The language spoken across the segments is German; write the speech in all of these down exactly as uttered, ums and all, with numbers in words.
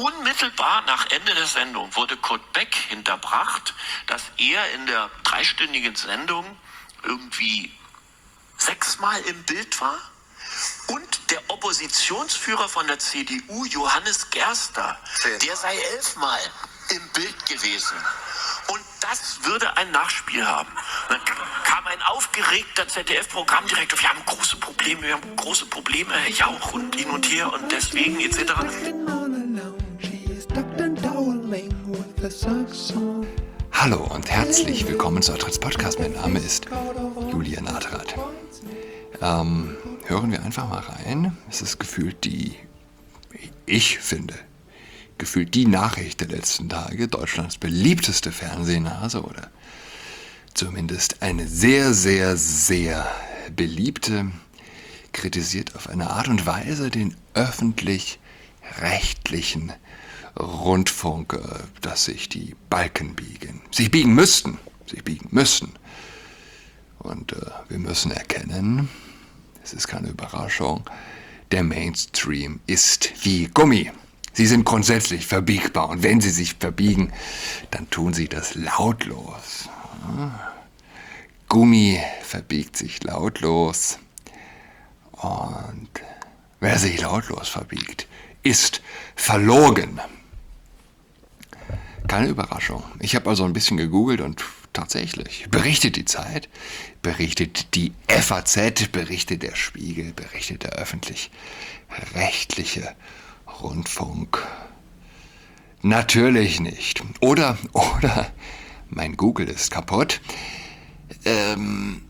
unmittelbar nach Ende der Sendung wurde Kurt Beck hinterbracht, dass er in der dreistündigen Sendung irgendwie sechsmal im Bild war. Und der Oppositionsführer von der C D U, Johannes Gerster, der sei elfmal im Bild gewesen. Und das würde ein Nachspiel haben. Dann kam ein aufgeregter Z D F-Programmdirektor, wir haben große Probleme, wir haben große Probleme, Herr Jauch und hin und her und deswegen et cetera. Hallo und herzlich willkommen zu Adrats Podcast. Mein Name ist Julian Adrat. Ähm, hören wir einfach mal rein. Es ist gefühlt die, ich finde, gefühlt die Nachricht der letzten Tage, Deutschlands beliebteste Fernsehnase oder zumindest eine sehr, sehr, sehr beliebte, kritisiert auf eine Art und Weise den öffentlich-rechtlichen Rundfunk, dass sich die Balken biegen. Sich biegen müssten, sich biegen müssen. Und äh, wir müssen erkennen, es ist keine Überraschung, der Mainstream ist wie Gummi. Sie sind grundsätzlich verbiegbar und wenn sie sich verbiegen, dann tun sie das lautlos. Gummi verbiegt sich lautlos und wer sich lautlos verbiegt, ist verlogen. Keine Überraschung. Ich habe also ein bisschen gegoogelt und tatsächlich berichtet die Zeit, berichtet die F A Z, berichtet der Spiegel, berichtet der öffentlich-rechtliche Rundfunk. Natürlich nicht. Oder, oder, mein Google ist kaputt. Ähm,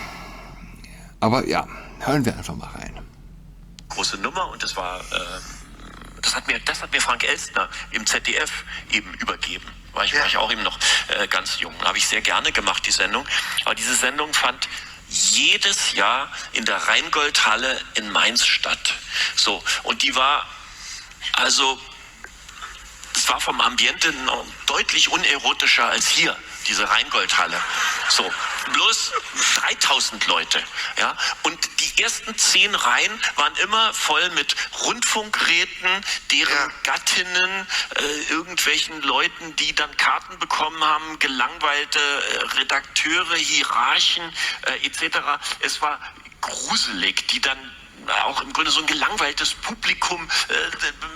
aber ja, hören wir einfach mal rein. Große Nummer und das war, äh, das hat mir, das hat mir Frank Elstner im Z D F eben übergeben. War ich, war ich auch eben noch äh, ganz jung. Habe ich sehr gerne gemacht, die Sendung. Aber diese Sendung fand jedes Jahr in der Rheingoldhalle in Mainz statt. So, und die war, also, es war vom Ambiente noch deutlich unerotischer als hier, diese Rheingoldhalle. So, bloß dreitausend Leute, ja. Und die ersten zehn Reihen waren immer voll mit Rundfunkräten, deren ja. Gattinnen, äh, irgendwelchen Leuten, die dann Karten bekommen haben, gelangweilte äh, Redakteure, Hierarchen, äh, et cetera. Es war gruselig, die dann auch im Grunde so ein gelangweiltes Publikum äh,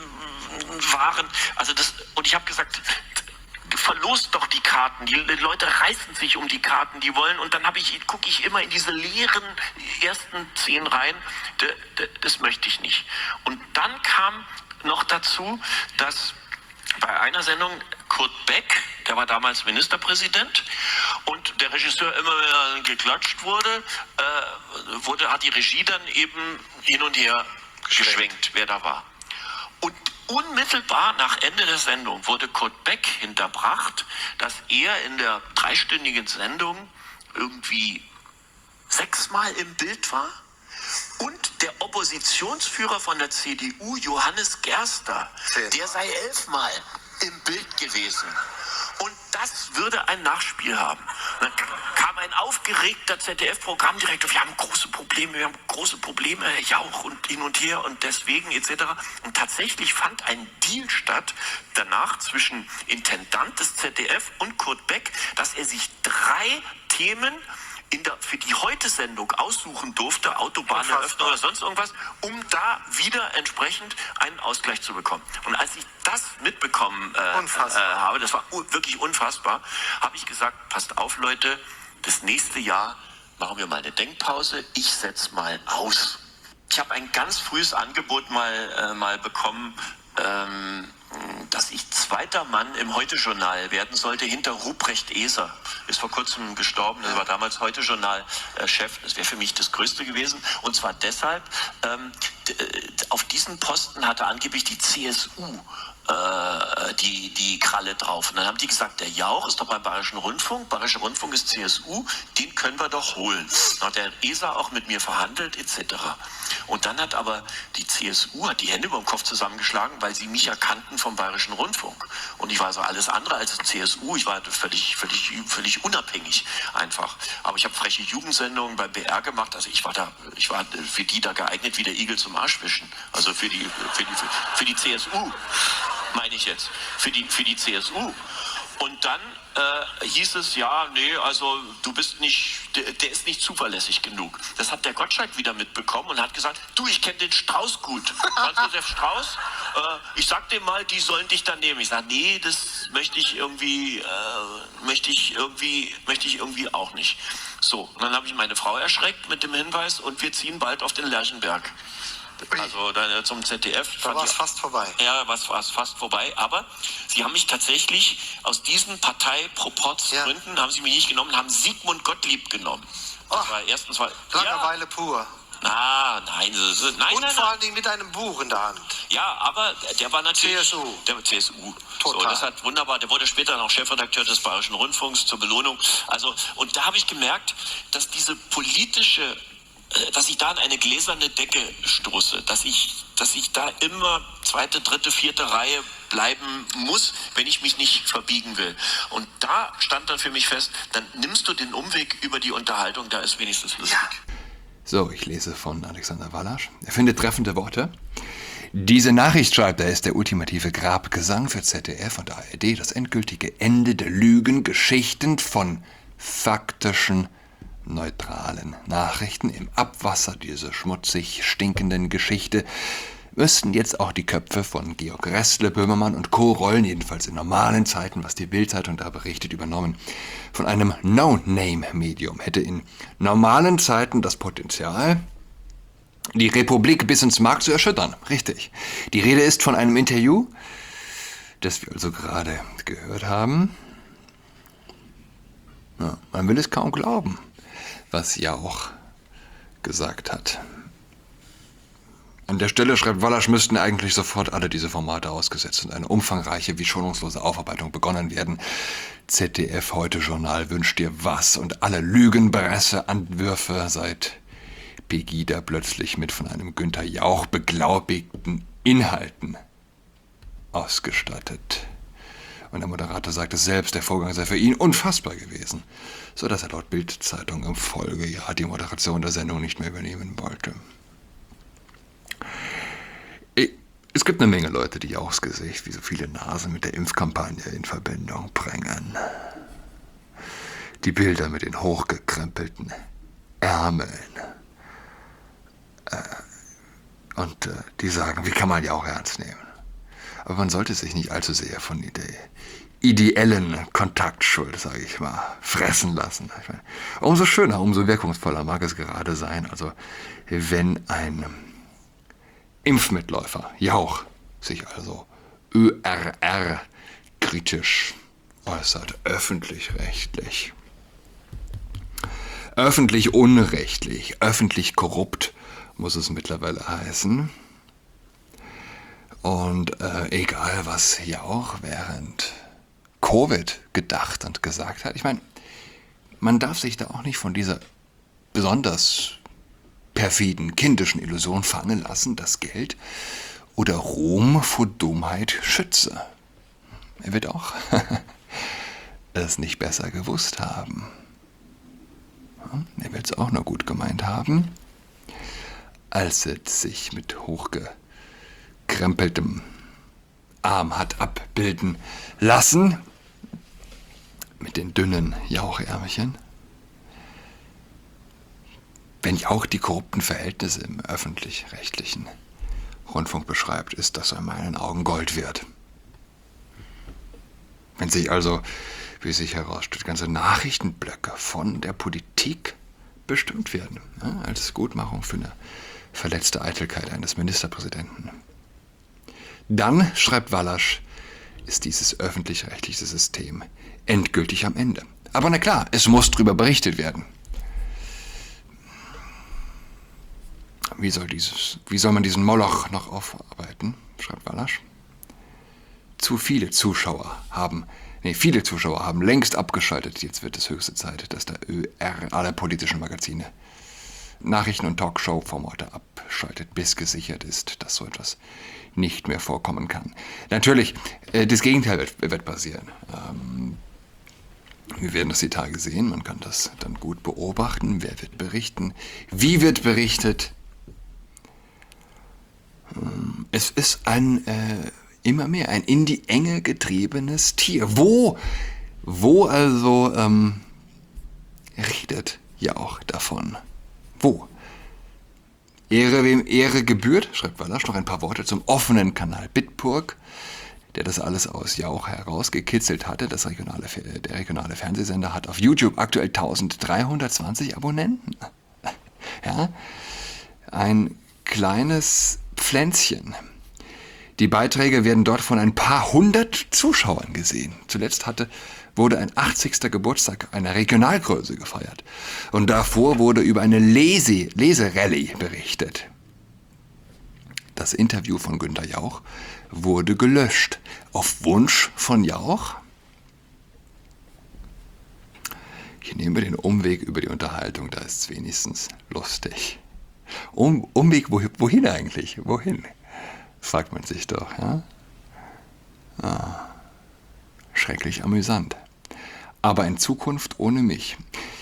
waren. Also das, und ich habe gesagt, verlost doch die Karten. Die, die Leute reißen sich um die Karten, die wollen. Und dann habe ich, gucke ich immer in diese leeren ersten zehn Reihen. De, de, das möchte ich nicht. Und dann kam noch dazu, dass bei einer Sendung Kurt Beck, der war damals Ministerpräsident, und der Regisseur immer wieder geklatscht wurde, äh, wurde, hat die Regie dann eben hin und her geschwenkt, wer da war. Und unmittelbar nach Ende der Sendung wurde Kurt Beck hinterbracht, dass er in der dreistündigen Sendung irgendwie sechsmal im Bild war. Und der Oppositionsführer von der C D U, Johannes Gerster, der sei elfmal im Bild gewesen. Und das würde ein Nachspiel haben. Dann kam ein aufgeregter Z D F-Programmdirektor, wir haben große Probleme, wir haben große Probleme, Herr Jauch und hin und her und deswegen et cetera. Und tatsächlich fand ein Deal statt danach zwischen Intendant des Z D F und Kurt Beck, dass er sich drei Themen in der, für die Heute-Sendung aussuchen durfte, Autobahneröffnung oder sonst irgendwas, um da wieder entsprechend einen Ausgleich zu bekommen. Und als ich das mitbekommen äh, äh, habe, das war u- wirklich unfassbar, habe ich gesagt, passt auf Leute, das nächste Jahr machen wir mal eine Denkpause, ich setze mal aus. Ich habe ein ganz frühes Angebot mal, äh, mal bekommen, ähm, dass ich zweiter Mann im Heute-Journal werden sollte, hinter Ruprecht Eser. Ist vor kurzem gestorben, er war damals Heute-Journal-Chef. Das wäre für mich das Größte gewesen. Und zwar deshalb, ähm, d- auf diesen Posten hatte angeblich die C S U äh, die, die Kralle drauf. Und dann haben die gesagt, der Jauch ist doch beim Bayerischen Rundfunk, Bayerischer Rundfunk ist C S U, den können wir doch holen. Dann hat der Eser auch mit mir verhandelt, et cetera. Und dann hat aber die C S U hat die Hände über dem Kopf zusammengeschlagen, weil sie mich erkannten vom Bayerischen Rundfunk. Und ich war so alles andere als C S U. Ich war völlig, völlig, völlig unabhängig einfach. Aber ich habe freche Jugendsendungen beim B R gemacht. Also ich war da, ich war für die da geeignet wie der Igel zum Arschwischen. Also für die, für die, für die C S U. meine ich jetzt, für die, für die C S U. Und dann äh, hieß es, ja, nee, also du bist nicht, der, der ist nicht zuverlässig genug. Das hat der Gottschalk wieder mitbekommen und hat gesagt, du, ich kenne den Strauß gut. Franz Josef Strauß, äh, ich sag dir mal, die sollen dich dann nehmen. Ich sage, nee, das möchte ich irgendwie, äh, möchte ich irgendwie, möchte ich irgendwie auch nicht. So, und dann habe ich meine Frau erschreckt mit dem Hinweis und wir ziehen bald auf den Lerchenberg. Also dann zum Z D F. Da war es fast vorbei. Ja, war es fast vorbei. Aber sie haben mich tatsächlich aus diesen Parteiproporzgründen, ja. haben sie mich nicht genommen, haben Sigmund Gottlieb genommen. Das Ach, war erstens war Langeweile ja, pur. Ah, nein, so, nein, Und nein, vor nein. allen Dingen mit einem Buch in der Hand. Ja, aber der war natürlich... C S U. Der C S U. Total. So, das hat wunderbar, der wurde später noch Chefredakteur des Bayerischen Rundfunks zur Belohnung. Also, und da habe ich gemerkt, dass diese politische, dass ich da an eine gläserne Decke stoße, dass ich, dass ich da immer zweite, dritte, vierte Reihe bleiben muss, wenn ich mich nicht verbiegen will. Und da stand dann für mich fest, dann nimmst du den Umweg über die Unterhaltung, da ist wenigstens lustig. Ja. So, ich lese von Alexander Wallasch. Er findet treffende Worte. Diese Nachricht, schreibt er, ist der ultimative Grabgesang für Z D F und A R D, das endgültige Ende der Lügen, Geschichten von faktischen, neutralen Nachrichten. Im Abwasser dieser schmutzig stinkenden Geschichte müssten jetzt auch die Köpfe von Georg Restle, Böhmermann und Co. rollen, jedenfalls in normalen Zeiten, was die Bild-Zeitung da berichtet, übernommen. Von einem No-Name-Medium hätte in normalen Zeiten das Potenzial, die Republik bis ins Mark zu erschüttern. Richtig. Die Rede ist von einem Interview, das wir also gerade gehört haben. Ja, man will es kaum glauben, was Jauch gesagt hat. An der Stelle, schreibt Wallasch, müssten eigentlich sofort alle diese Formate ausgesetzt und eine umfangreiche wie schonungslose Aufarbeitung begonnen werden. Z D F Heute Journal wünscht dir was und alle Lügenpresse-Anwürfe seit Pegida plötzlich mit von einem Günther Jauch beglaubigten Inhalten ausgestattet. Und der Moderator sagte selbst, der Vorgang sei für ihn unfassbar gewesen, so dass er laut Bild-Zeitung im Folgejahr die Moderation der Sendung nicht mehr übernehmen wollte. Es gibt eine Menge Leute, die Jauchs Gesicht wie so viele Nasen mit der Impfkampagne in Verbindung bringen. Die Bilder mit den hochgekrempelten Ärmeln. Äh, und äh, die sagen, wie kann man Jauch ernst nehmen? Aber man sollte sich nicht allzu sehr von der ideellen Kontaktschuld, sage ich mal, fressen lassen. Ich meine, umso schöner, umso wirkungsvoller mag es gerade sein. Also wenn ein Impfmitläufer, Jauch, sich also Ö R R kritisch äußert, öffentlich-rechtlich, öffentlich unrechtlich, öffentlich korrupt, muss es mittlerweile heißen. Und äh, egal, was Jauch während Covid gedacht und gesagt hat, ich meine, man darf sich da auch nicht von dieser besonders perfiden, kindischen Illusion fangen lassen, dass Geld oder Ruhm vor Dummheit schütze. Er wird auch es nicht besser gewusst haben. Er wird es auch nur gut gemeint haben, als er sich mit hochgekrempeltem Arm hat abbilden lassen, mit den dünnen Jauchärmchen. Wenn Jauch die korrupten Verhältnisse im öffentlich-rechtlichen Rundfunk beschreibt, ist das in meinen Augen Gold wert. Wenn sich also, wie sich herausstellt, ganze Nachrichtenblöcke von der Politik bestimmt werden, ja, als Gutmachung für eine verletzte Eitelkeit eines Ministerpräsidenten, dann, schreibt Wallasch, ist dieses öffentlich-rechtliche System endgültig am Ende. Aber na klar, es muss darüber berichtet werden. Wie soll, dieses, wie soll man diesen Moloch noch aufarbeiten, schreibt Wallasch. Zu viele Zuschauer haben, nee, viele Zuschauer haben längst abgeschaltet. Jetzt wird es höchste Zeit, dass der Ö R alle politischen Magazine, Nachrichten- und Talkshow-Formate abschaltet, bis gesichert ist, dass so etwas nicht mehr vorkommen kann. Natürlich, äh, das Gegenteil wird, wird passieren. Ähm, wir werden das die Tage sehen, man kann das dann gut beobachten. Wer wird berichten? Wie wird berichtet? Es ist ein äh, Immer mehr ein in die Enge getriebenes Tier. Wo, wo also ähm, redet Jauch davon? Wo? Ehre wem Ehre gebührt, schreibt Wallasch noch ein paar Worte zum offenen Kanal Bitburg, der das alles aus Jauch herausgekitzelt hatte. Das regionale, der regionale Fernsehsender hat auf YouTube aktuell dreizehnhundertzwanzig Abonnenten. Ja, ein kleines Pflänzchen. Die Beiträge werden dort von ein paar hundert Zuschauern gesehen. Zuletzt hatte, wurde ein achtzigster Geburtstag einer Regionalgröße gefeiert. Und davor wurde über eine Lese, Leserallye berichtet. Das Interview von Günther Jauch wurde gelöscht. Auf Wunsch von Jauch? Ich nehme den Umweg über die Unterhaltung, da ist es wenigstens lustig. Um, Umweg, wohin, wohin eigentlich? Wohin? Fragt man sich doch, ja? Ah, schrecklich amüsant. Aber in Zukunft ohne mich.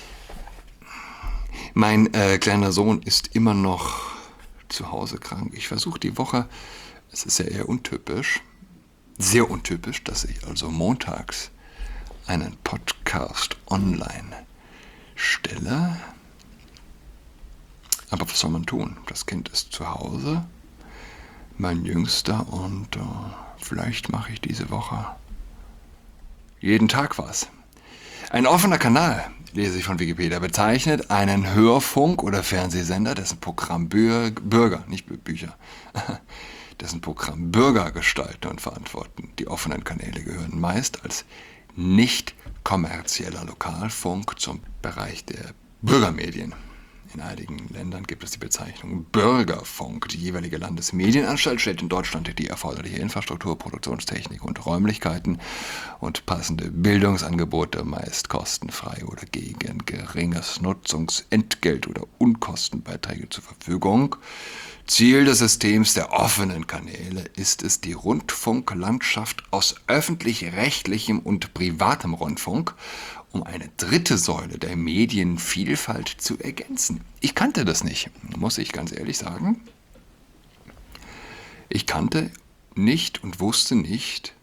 Mein äh, kleiner Sohn ist immer noch zu Hause krank. Ich versuche die Woche, es ist ja eher untypisch, sehr untypisch, dass ich also montags einen Podcast online stelle. Aber was soll man tun? Das Kind ist zu Hause, mein Jüngster, und äh, vielleicht mache ich diese Woche jeden Tag was. Ein offener Kanal, lese ich von Wikipedia, bezeichnet einen Hörfunk- oder Fernsehsender, dessen Programm Bür- Bürger, nicht Bü- Bücher, dessen Programm Bürger gestalten und verantworten. Die offenen Kanäle gehören meist als nicht kommerzieller Lokalfunk zum Bereich der Bürgermedien. In einigen Ländern gibt es die Bezeichnung Bürgerfunk. Die jeweilige Landesmedienanstalt stellt in Deutschland die erforderliche Infrastruktur, Produktionstechnik und Räumlichkeiten und passende Bildungsangebote, meist kostenfrei oder gegen geringes Nutzungsentgelt oder Unkostenbeiträge zur Verfügung. Ziel des Systems der offenen Kanäle ist es, die Rundfunklandschaft aus öffentlich-rechtlichem und privatem Rundfunk um eine dritte Säule der Medienvielfalt zu ergänzen. Ich kannte das nicht, muss ich ganz ehrlich sagen. Ich kannte nicht und wusste nicht,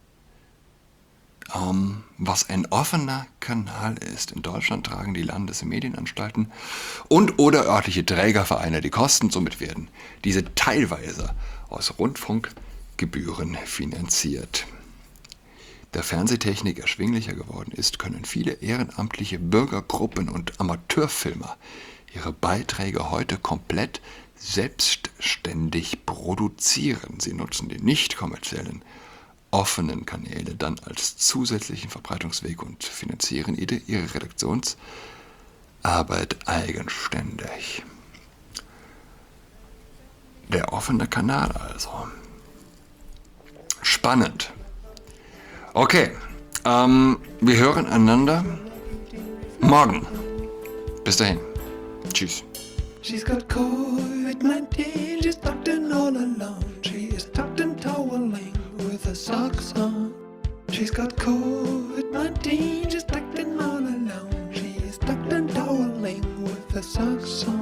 ähm, was ein offener Kanal ist. In Deutschland tragen die Landesmedienanstalten und oder örtliche Trägervereine die Kosten. Somit werden diese teilweise aus Rundfunkgebühren finanziert. Da Fernsehtechnik erschwinglicher geworden ist, können viele ehrenamtliche Bürgergruppen und Amateurfilmer ihre Beiträge heute komplett selbstständig produzieren. Sie nutzen die nicht kommerziellen offenen Kanäle dann als zusätzlichen Verbreitungsweg und finanzieren ihre Redaktionsarbeit eigenständig. Der offene Kanal also. Spannend. Okay, ähm, wir hören einander morgen. Bis dahin. Tschüss. She's got COVID nineteen, she's tucked in all alone. She is tucked in toweling with her socks on. She's got COVID nineteen, she's tucked in all alone. She is tucked in toweling with her socks on.